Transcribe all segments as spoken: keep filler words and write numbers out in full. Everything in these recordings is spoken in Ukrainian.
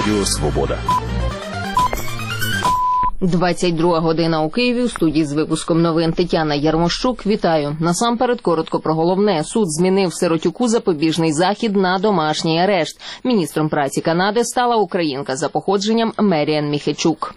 Радіо Свобода. двадцять друга година у Києві. У студії з випуском новин Тетяна Ярмощук. Вітаю. Насамперед коротко про головне. Суд змінив Сиротюку запобіжний захід на домашній арешт. Міністром праці Канади стала українка за походженням Меріан Міхейчук.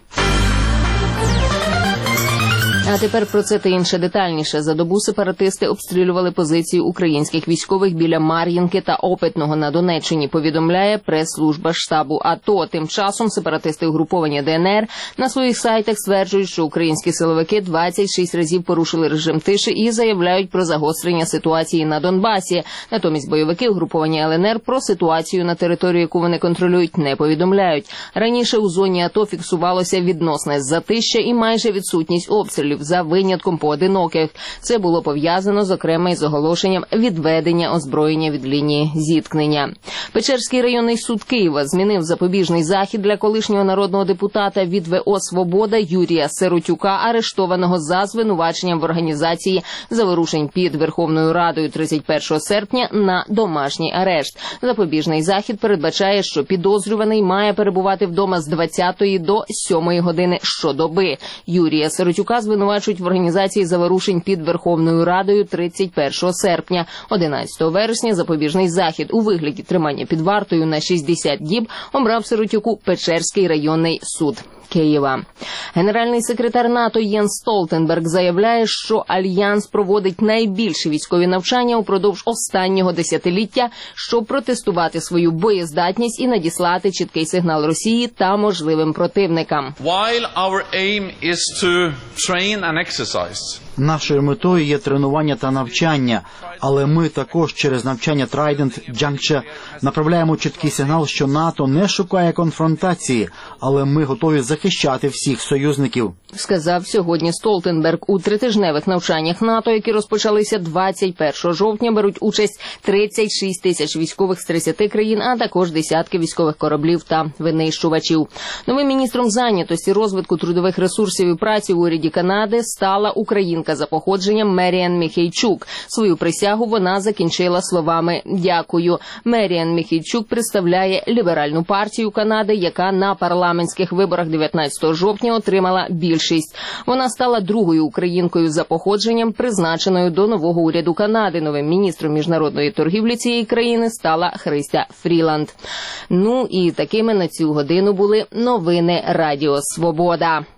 А тепер про це та інше детальніше. За добу сепаратисти обстрілювали позиції українських військових біля Мар'їнки та Опитного на Донеччині, повідомляє прес-служба штабу АТО. Тим часом сепаратисти угруповання ДНР на своїх сайтах стверджують, що українські силовики двадцять шість разів порушили режим тиші і заявляють про загострення ситуації на Донбасі. Натомість бойовики угруповання ЛНР про ситуацію на території, яку вони контролюють, не повідомляють. Раніше у зоні АТО фіксувалося відносне затища і майже відсутність обстрілів, за винятком поодиноких. Це було пов'язано, зокрема, із оголошенням відведення озброєння від лінії зіткнення. Печерський районний суд Києва змінив запобіжний захід для колишнього народного депутата від ВО «Свобода» Юрія Сиротюка, арештованого за звинуваченням в організації заворушень під Верховною Радою тридцять першого серпня, на домашній арешт. Запобіжний захід передбачає, що підозрюваний має перебувати вдома з двадцятої до сьомої години щодоби. Юрія Сиротюка звинувачують в організації заворушень під Верховною Радою тридцять першого серпня. одинадцятого вересня запобіжний захід у вигляді тримання під вартою на шістдесят діб обрав Сиротюку Печерський районний суд Києва. Генеральний секретар НАТО Єнс Столтенберг заявляє, що Альянс проводить найбільші військові навчання упродовж останнього десятиліття, щоб протестувати свою боєздатність і надіслати чіткий сигнал Росії та можливим противникам. While our aim is to train and exercise. Нашою метою є тренування та навчання, але ми також через навчання Trident Juncture направляємо чіткий сигнал, що НАТО не шукає конфронтації, але ми готові захищати всіх союзників. Сказав сьогодні Столтенберг. У тритижневих навчаннях НАТО, які розпочалися двадцять першого жовтня, беруть участь тридцять шість тисяч військових з тридцяти країн, а також десятки військових кораблів та винищувачів. Новим міністром зайнятості, розвитку трудових ресурсів і праці в уряді Канади стала українка за походженням Меріан Міхейчук. Свою присягу вона закінчила словами «Дякую». Меріан Міхейчук представляє Ліберальну партію Канади, яка на парламентських виборах дев'ятнадцятого жовтня отримала більшість. Вона стала другою українкою за походженням, призначеною до нового уряду Канади. Новим міністром міжнародної торгівлі цієї країни стала Христя Фріланд. Ну і такими на цю годину були новини Радіо Свобода.